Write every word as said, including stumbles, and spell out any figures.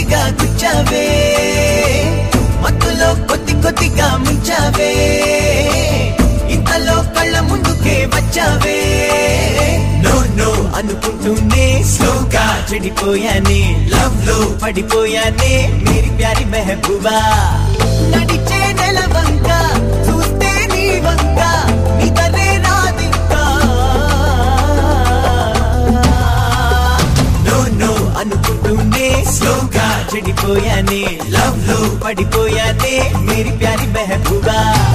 సూటిగా గుచ్చావే మత్తులో కొద్ది కొద్దిగా ముంచావే ఇంతలో కళ్ళ ముందుకే వచ్చావే నో నో అనుకుంటూనే స్లోగా చెడిపోయానే లవ్ లో పడిపోయానే మేరీ ప్యారి మెహబూబా నడిచే నెల వంక చూస్తే నీ వంక నిదరే రాదింకా నో నో అనుకుంటూనే స్లోగా చెడిపోయానే లవ్ లో పడిపోయానే మేరీ ప్యారి మెహబూబా